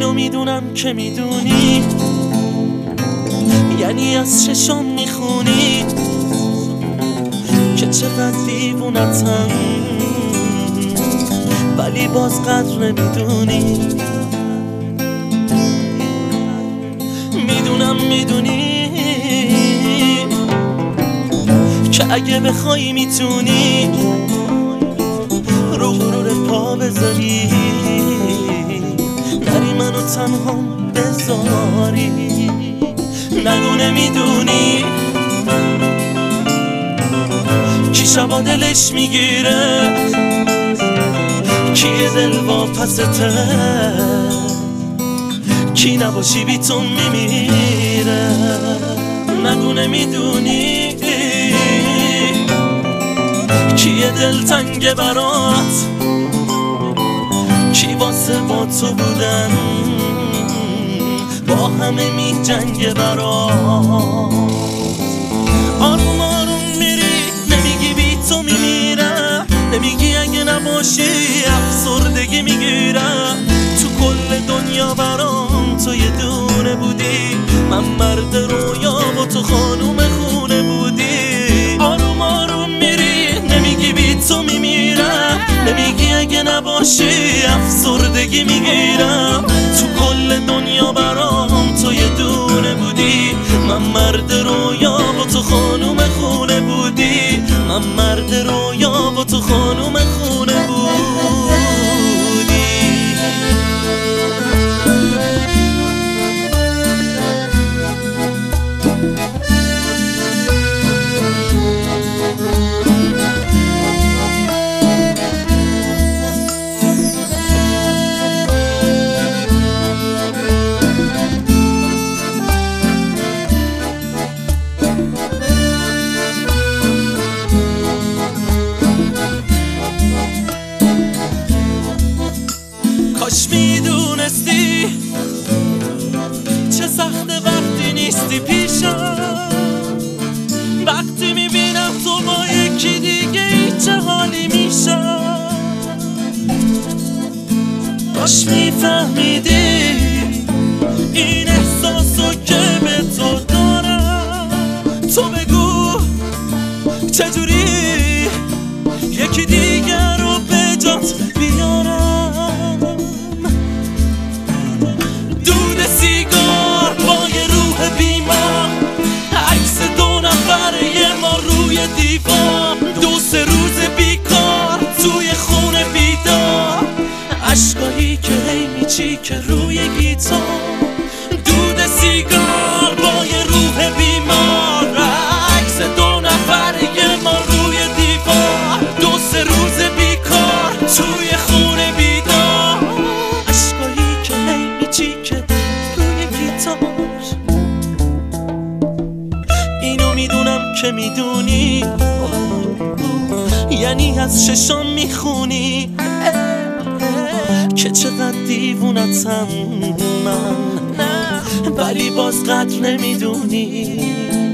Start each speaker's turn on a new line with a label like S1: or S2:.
S1: اینو میدونم که میدونی، یعنی از چشام میخونی که چقدر دیوونتم، ولی باز قدر نمیدونی. میدونی که اگه بخوای میتونی رو غرور پا بذاری، نری منو تنها بذاری. نگو نمیدونی کی شبا دلش میگیره، کی دل واپسته، کی نباشی بی تو میمیره. نگو نمیدونی کی دل تنگ برات، کی واسه با تو بودن با همه می جنگ برات. آروم آروم میری نمیگی بی تو میمیرم، نمیگی اگه نباشی افسردگی میگیرم. تو کل دنیا برام تو یه دونه بودی، من مرد رویا و تو خانوم خونه بودی. آروم آروم میری نمیگی بی تو میمیرم، نمیگی اگه نباشی افسردگی میگیرم. تو کل دنیا برام تو یه دونه بودی، من مرد رویا و تو خانوم خونه بودی، من مرد رویا و تو خانوم خونه بودی. کاش میدونستی چه سخته وقتی نیستی پیشم، وقتی میبینم تو با یکی دیگه چه حالی میشم. کاش میفهمیدی این احساسو که به تو دارم. تو بگو چجوری یکی دیگر رو به جات بیارم. سیگار با یه روح بیمار، عکس دو نفره ما روی دیوار، 2-3 روز بیکار توی خونه بیدار، عشقایی که هی میچی که روی گیتار. دود سیگار با یه روح بیمار، عکس دو نفره ما روی دیوار، 2-3 روز بیکار توی خونه بیدار، عشقایی که هی میچی که اینو میدونم که میدونی، یعنی از چشام میخونی که چقدر دیوونتم من، ولی باز قدر نمیدونی.